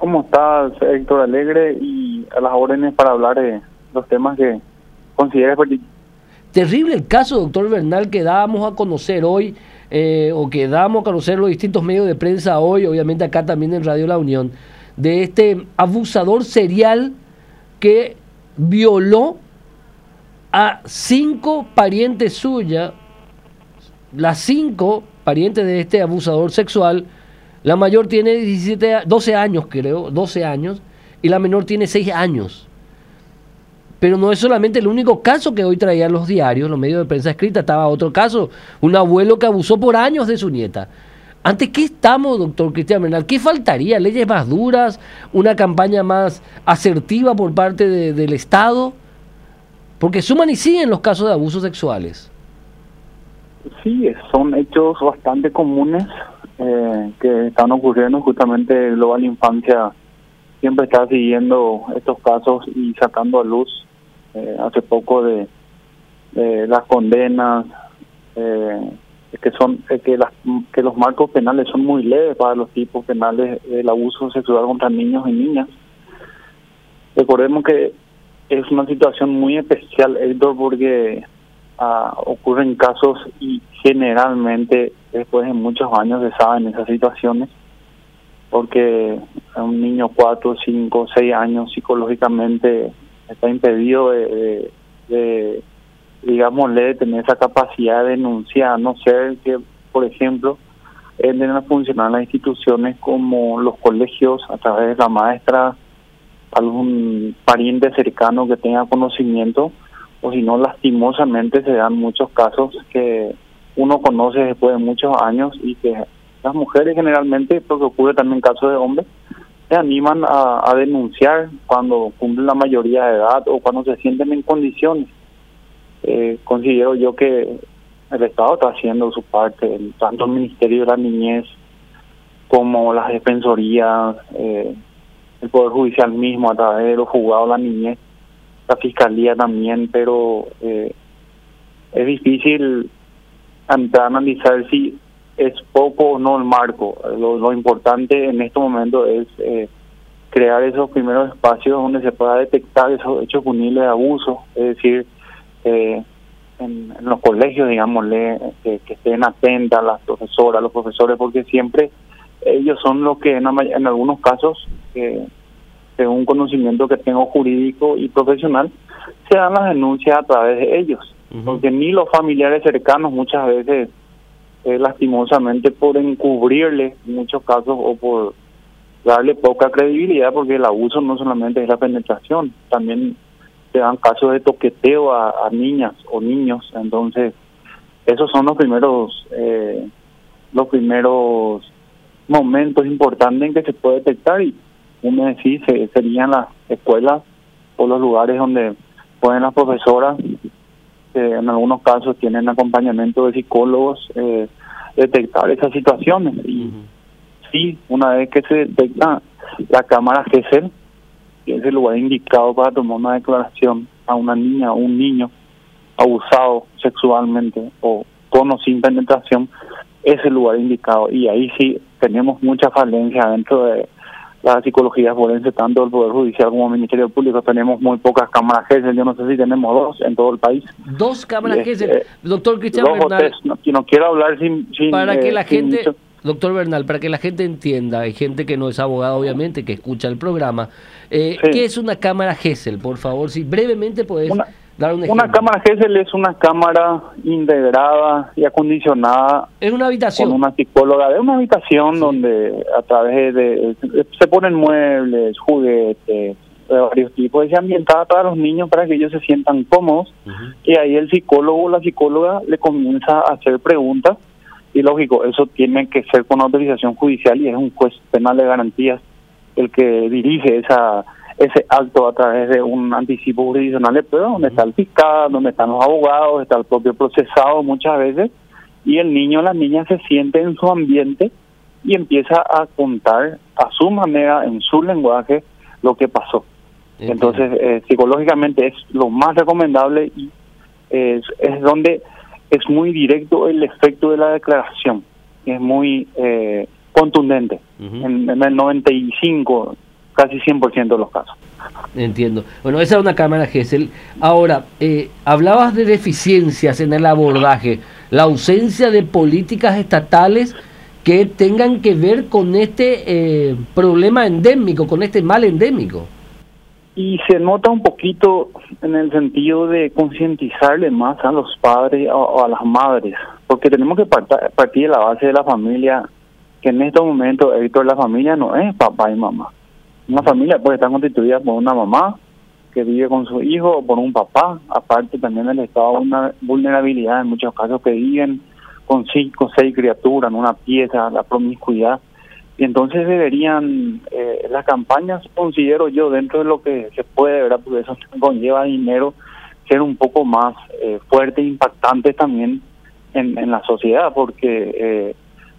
¿Cómo estás, Héctor Alegre? Y a las órdenes para hablar de los temas que consideres pertinentes. Terrible el caso, doctor Bernal, que dábamos a conocer hoy, o que damos a conocer los distintos medios de prensa hoy, obviamente acá también en Radio La Unión, de este abusador serial que violó a 5 parientes suyas, las 5 parientes de este abusador sexual. La mayor tiene 12 años, creo, 12 años, y la menor tiene 6 años. Pero no es solamente el único caso que hoy traían los diarios, los medios de prensa escrita. Estaba otro caso, un abuelo que abusó por años de su nieta. ¿Ante qué estamos, doctor Cristian Bernal? ¿Qué faltaría? ¿Leyes más duras? ¿Una campaña más asertiva por parte del Estado? Porque suman y siguen los casos de abusos sexuales. Sí, son hechos bastante comunes que están ocurriendo. Justamente Global Infancia siempre está siguiendo estos casos y sacando a luz hace poco de las condenas, que los marcos penales son muy leves para los tipos penales del abuso sexual contra niños y niñas. Recordemos que es una situación muy especial, Héctor, porque ocurren casos y generalmente después de muchos años se saben esas situaciones, porque un niño 4, 5, 6 años psicológicamente está impedido de digámosle, de tener esa capacidad de denunciar, a no ser que, por ejemplo, entren a funcionar las instituciones como los colegios a través de la maestra, algún pariente cercano que tenga conocimiento, o si no, lastimosamente se dan muchos casos que uno conoce después de muchos años y que las mujeres generalmente, porque ocurre también casos de hombres, se animan a denunciar cuando cumplen la mayoría de edad o cuando se sienten en condiciones. Considero yo que el Estado está haciendo su parte, tanto el Ministerio de la Niñez como las defensorías, el Poder Judicial mismo a través de los juzgados de la niñez, la Fiscalía también, pero es difícil analizar si es poco o no el marco. Lo importante en este momento es crear esos primeros espacios donde se pueda detectar esos hechos punibles de abuso, es decir, en los colegios, digámosle, que estén atentas las profesoras, los profesores, porque siempre ellos son los que en algunos casos, según conocimiento que tengo jurídico y profesional, se dan las denuncias a través de ellos, porque ni los familiares cercanos muchas veces, lastimosamente por encubrirle en muchos casos o por darle poca credibilidad, porque el abuso no solamente es la penetración, también se dan casos de toqueteo a niñas o niños. Entonces esos son los primeros momentos importantes en que se puede detectar, y uno decir serían las escuelas o los lugares donde pueden las profesoras, en algunos casos tienen acompañamiento de psicólogos, detectar esas situaciones. Y sí, una vez que se detecta, la cámara GESEL, que es el lugar indicado para tomar una declaración a una niña o un niño abusado sexualmente o con o sin penetración, es el lugar indicado. Y ahí sí tenemos mucha falencia dentro de la psicología forense, tanto del Poder Judicial como del Ministerio Público. Tenemos muy pocas cámaras GESEL, yo no sé si tenemos 2 en todo el país. 2 cámaras GESEL, doctor Cristian Bernal. No quiero hablar sin para que la gente, mucho. Doctor Bernal, para que la gente entienda, hay gente que no es abogada obviamente, que escucha el programa, Sí. ¿qué es una cámara GESEL? Por favor, si brevemente podés dar un ejemplo. Una cámara GESEL es una cámara integrada y acondicionada en una habitación, con una psicóloga de una habitación, sí, donde a través se ponen muebles, juguetes de varios tipos, y se ambientada para los niños para que ellos se sientan cómodos. Y ahí el psicólogo o la psicóloga le comienza a hacer preguntas, y lógico, eso tiene que ser con autorización judicial, y es un juez penal de garantías el que dirige ese acto a través de un anticipo jurisdiccional de prueba, donde está el fiscal, donde están los abogados, está el propio procesado muchas veces, y el niño o la niña se siente en su ambiente y empieza a contar a su manera, en su lenguaje, lo que pasó. Entonces, psicológicamente es lo más recomendable, y es donde es muy directo el efecto de la declaración, es muy contundente. En el 95 casi 100% de los casos. Entiendo. Bueno, esa es una cámara Gesell. Ahora, hablabas de deficiencias en el abordaje, la ausencia de políticas estatales que tengan que ver con este problema endémico, con este mal endémico. Y se nota un poquito en el sentido de concientizarle más a los padres o a las madres, porque tenemos que partir de la base de la familia, que en estos momentos, Héctor, la familia no es papá y mamá. Una familia puede estar constituida por una mamá que vive con su hijo o por un papá, aparte también del estado de una vulnerabilidad en muchos casos que viven con 5 o 6 criaturas en una pieza, la promiscuidad. Y entonces deberían, las campañas, considero yo, dentro de lo que se puede, ¿verdad? Porque eso conlleva dinero, ser un poco más fuertes e impactantes también en la sociedad, porque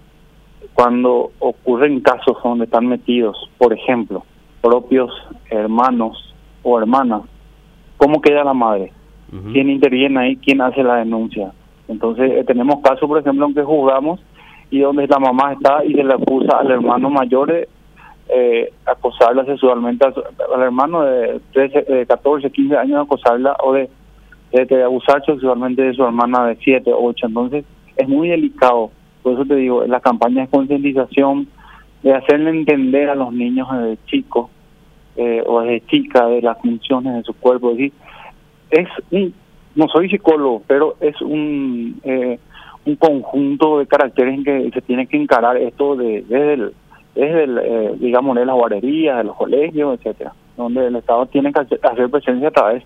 cuando ocurren casos donde están metidos, por ejemplo, propios hermanos o hermanas, ¿cómo queda la madre? ¿Quién interviene ahí? ¿Quién hace la denuncia? Entonces tenemos casos, por ejemplo, en que juzgamos y donde la mamá está y se le acusa al hermano mayor de acosarla sexualmente, al hermano de 14, 15 años de acosarla o de abusar sexualmente de su hermana de 7, 8. Entonces es muy delicado. Por eso te digo, la campaña de concientización, de hacerle entender a los niños desde chicos o desde chica de las funciones de su cuerpo. Es decir, no soy psicólogo, pero es un conjunto de caracteres en que se tiene que encarar esto desde digamos, de las guarderías, de los colegios, etcétera, donde el Estado tiene que hacer presencia a través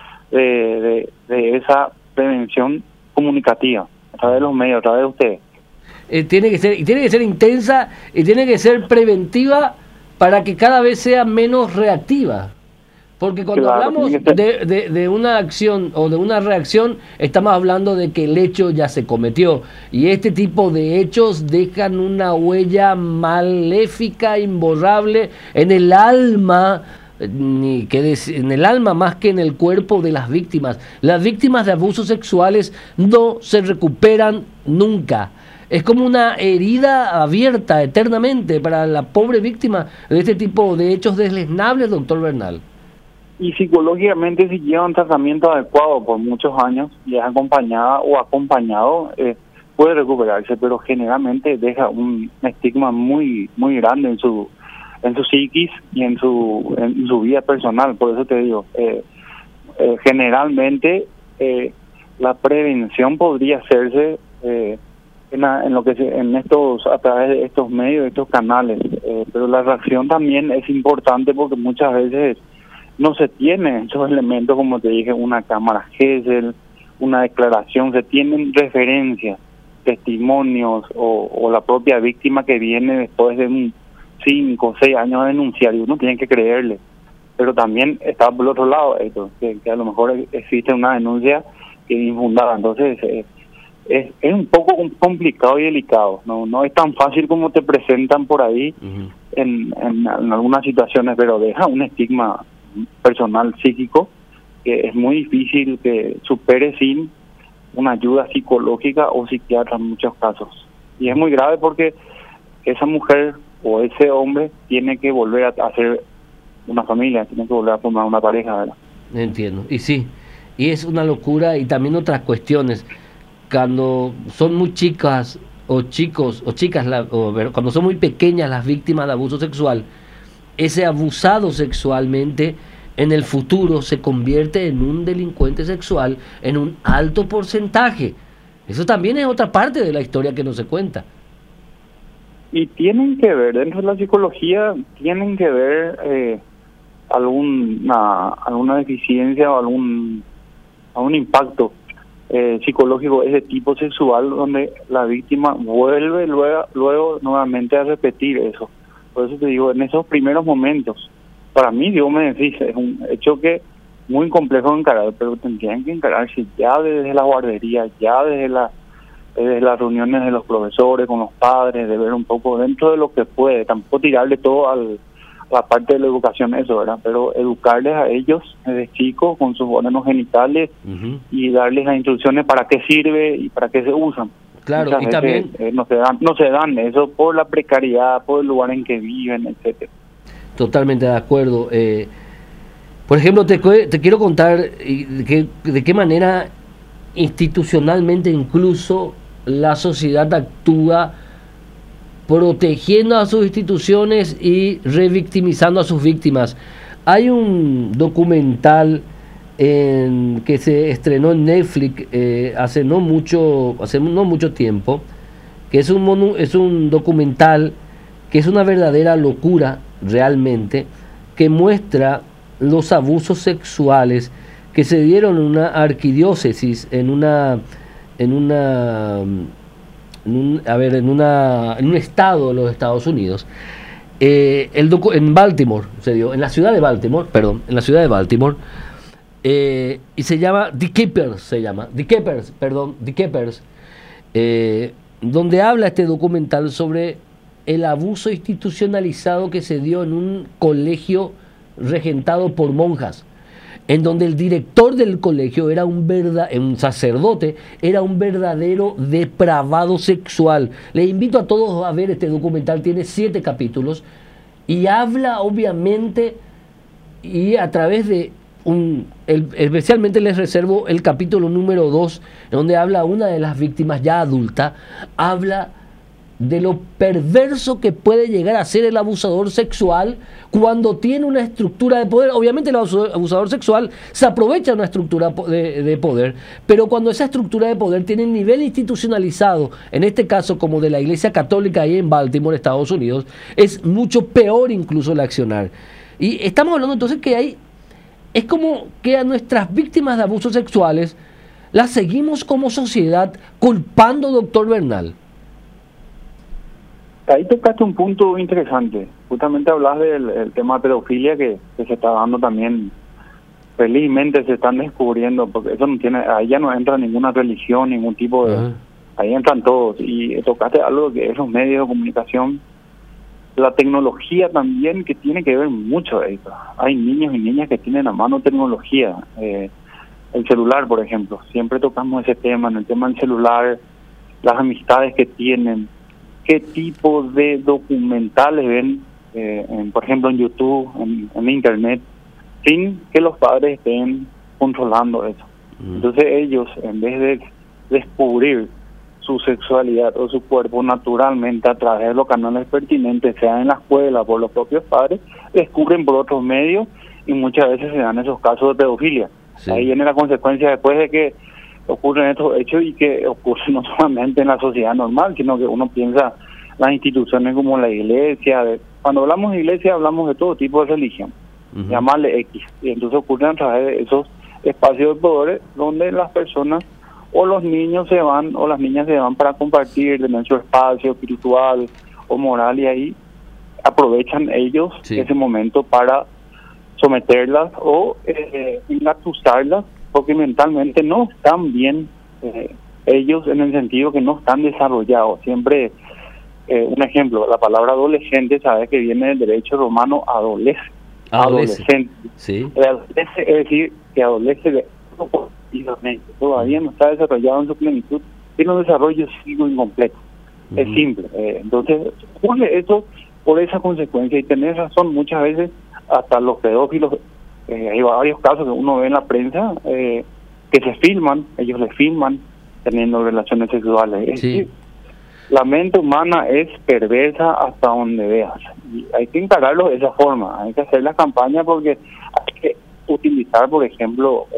de esa prevención comunicativa, a través de los medios, a través de ustedes. Tiene que ser intensa y tiene que ser preventiva para que cada vez sea menos reactiva. Porque cuando hablamos de una acción o de una reacción, estamos hablando de que el hecho ya se cometió. Y este tipo de hechos dejan una huella maléfica, imborrable, en el alma, en el alma más que en el cuerpo de las víctimas. Las víctimas de abusos sexuales no se recuperan nunca. Es como una herida abierta eternamente para la pobre víctima de este tipo de hechos deleznables, doctor Bernal. Y psicológicamente, si lleva un tratamiento adecuado por muchos años y es acompañada o acompañado, puede recuperarse, pero generalmente deja un estigma muy grande en su psiquis y en su vida personal. Por eso te digo, generalmente la prevención podría hacerse a través de estos medios, de estos canales, pero la reacción también es importante porque muchas veces no se tiene esos elementos, como te dije, una cámara Gesell, una declaración, se tienen referencias, testimonios o la propia víctima que viene después de 5 o 6 años a denunciar y uno tiene que creerle. Pero también está por el otro lado esto, que a lo mejor existe una denuncia que es infundada. Entonces es un poco complicado y delicado, no es tan fácil como te presentan por ahí en algunas situaciones, pero deja un estigma personal psíquico que es muy difícil que supere sin una ayuda psicológica o psiquiatra en muchos casos. Y es muy grave porque esa mujer o ese hombre tiene que volver a hacer una familia, tiene que volver a formar una pareja, ¿verdad? Entiendo, y sí, y es una locura. Y también otras cuestiones, cuando son muy chicas o chicos o chicas, cuando son muy pequeñas las víctimas de abuso sexual, ese abusado sexualmente en el futuro se convierte en un delincuente sexual en un alto porcentaje. Eso también es otra parte de la historia que no se cuenta. Y tienen que ver, dentro de la psicología, tienen que ver alguna deficiencia o algún impacto psicológico de ese tipo sexual, donde la víctima vuelve luego nuevamente a repetir eso. Por eso te digo, en esos primeros momentos, para mí, Dios me decís, es un hecho que muy complejo de encarar, pero tendrían que encararse ya desde la guardería, ya desde las reuniones de los profesores con los padres, de ver un poco dentro de lo que puede, tampoco tirarle todo a la parte de la educación, eso, ¿verdad? Pero educarles a ellos desde chicos con sus órganos genitales y darles las instrucciones para qué sirve y para qué se usan. Claro, muchas y veces, también no se dan eso por la precariedad, por el lugar en que viven, etcétera. Totalmente de acuerdo. Por ejemplo, te quiero contar de qué manera institucionalmente incluso la sociedad actúa protegiendo a sus instituciones y revictimizando a sus víctimas. Hay un documental que se estrenó en Netflix hace no mucho tiempo, que es un documental que es una verdadera locura realmente, que muestra los abusos sexuales que se dieron en una arquidiócesis, en un estado de los Estados Unidos. En Baltimore se dio, en la ciudad de Baltimore, y se llama The Keepers, donde habla este documental sobre el abuso institucionalizado que se dio en un colegio regentado por monjas, en donde el director del colegio era un sacerdote, era un verdadero depravado sexual. Les invito a todos a ver este documental, tiene 7 capítulos, y habla obviamente, y a través de especialmente les reservo el capítulo número 2, donde habla una de las víctimas ya adulta, habla de lo perverso que puede llegar a ser el abusador sexual cuando tiene una estructura de poder. Obviamente el abusador sexual se aprovecha de una estructura de poder, pero cuando esa estructura de poder tiene un nivel institucionalizado, en este caso como de la Iglesia Católica ahí en Baltimore, Estados Unidos, es mucho peor incluso el accionar. Y estamos hablando entonces que es como que a nuestras víctimas de abusos sexuales las seguimos como sociedad culpando, doctor Bernal. Ahí tocaste un punto interesante. Justamente hablas del tema de pedofilia que se está dando también. Felizmente se están descubriendo, porque eso no tiene, ahí ya no entra ninguna religión, ningún tipo de... Ahí entran todos. Y tocaste algo que es los medios de comunicación, la tecnología también, que tiene que ver mucho de eso. Hay niños y niñas que tienen a mano tecnología. El celular, por ejemplo. Siempre tocamos ese tema, en el tema del celular, las amistades que tienen, qué tipo de documentales ven, por ejemplo, en YouTube, en Internet, sin que los padres estén controlando eso. Entonces ellos, en vez de descubrir su sexualidad o su cuerpo naturalmente a través de los canales pertinentes, sea en la escuela, por los propios padres, descubren por otros medios y muchas veces se dan esos casos de pedofilia. Sí. Ahí viene la consecuencia después de que ocurren estos hechos y que ocurren no solamente en la sociedad normal, sino que uno piensa las instituciones como la iglesia. Cuando hablamos de iglesia hablamos de todo tipo de religión, llamarle X, y entonces ocurren a través de esos espacios de poder donde las personas o los niños se van o las niñas se van para compartir de nuestro espacio espiritual o moral, y ahí aprovechan ellos ese momento para someterlas o engatusarlas, porque mentalmente no están bien ellos, en el sentido que no están desarrollados. Siempre un ejemplo, la palabra adolescente, sabes que viene del derecho romano adolescente. Sí. Adolescente es decir, que adolece todavía no está desarrollado en su plenitud, tiene un desarrollo psíquico incompleto. Es simple. Entonces, ocurre eso por esa consecuencia, y tenés razón, muchas veces hasta los pedófilos, hay varios casos que uno ve en la prensa que se filman, ellos les filman teniendo relaciones sexuales. Es decir, la mente humana es perversa hasta donde veas, y hay que encararlo de esa forma. Hay que hacer la campaña, porque hay que utilizar, por ejemplo,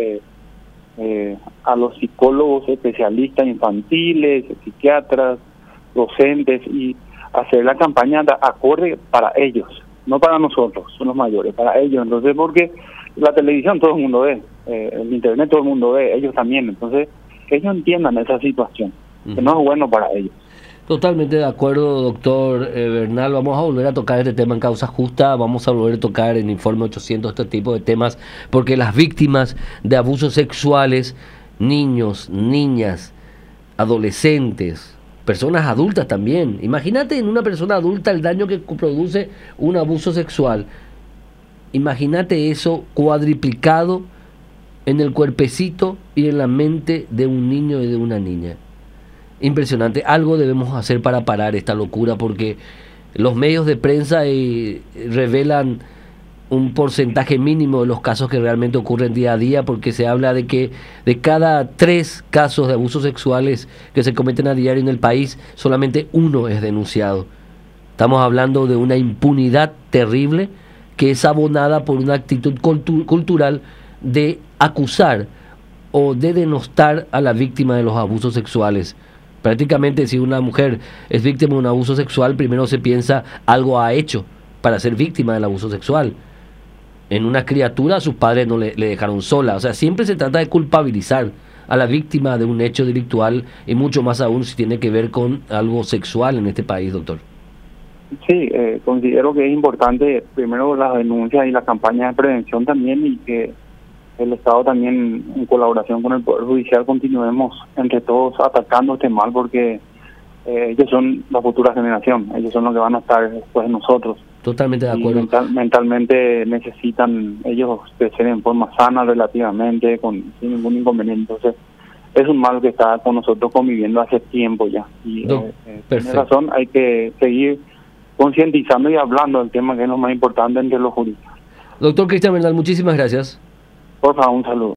a los psicólogos especialistas infantiles, psiquiatras, docentes, y hacer la campaña acorde para ellos, no para nosotros, son los mayores, para ellos. Entonces, porque la televisión todo el mundo ve, el internet todo el mundo ve, ellos también. Entonces, que ellos entiendan esa situación, que no es bueno para ellos. Totalmente de acuerdo, doctor Bernal. Vamos a volver a tocar este tema en Causa Justa, vamos a volver a tocar en Informe 800 este tipo de temas, porque las víctimas de abusos sexuales, niños, niñas, adolescentes, personas adultas también. Imagínate en una persona adulta el daño que produce un abuso sexual. Imagínate eso cuadriplicado en el cuerpecito y en la mente de un niño y de una niña. Impresionante. Algo debemos hacer para parar esta locura, porque los medios de prensa revelan un porcentaje mínimo de los casos que realmente ocurren día a día, porque se habla de que de cada 3 casos de abusos sexuales que se cometen a diario en el país, solamente 1 es denunciado. Estamos hablando de una impunidad terrible que es abonada por una actitud cultural de acusar o de denostar a la víctima de los abusos sexuales. Prácticamente, si una mujer es víctima de un abuso sexual, primero se piensa algo ha hecho para ser víctima del abuso sexual. En una criatura sus padres no le dejaron sola. O sea, siempre se trata de culpabilizar a la víctima de un hecho delictual, y mucho más aún si tiene que ver con algo sexual en este país, doctor. Sí, considero que es importante primero las denuncias y las campañas de prevención también, y que el Estado también, en colaboración con el Poder Judicial, continuemos entre todos atacando este mal, porque ellos son la futura generación, ellos son los que van a estar después de nosotros. Totalmente de acuerdo. Mentalmente necesitan ellos crecer en forma sana relativamente, sin ningún inconveniente. Entonces, es un mal que está con nosotros conviviendo hace tiempo ya. Y tiene razón, hay que seguir concientizando y hablando del tema, que es lo más importante entre los juristas. Doctor Cristian Bernal, muchísimas gracias. Por favor, un saludo.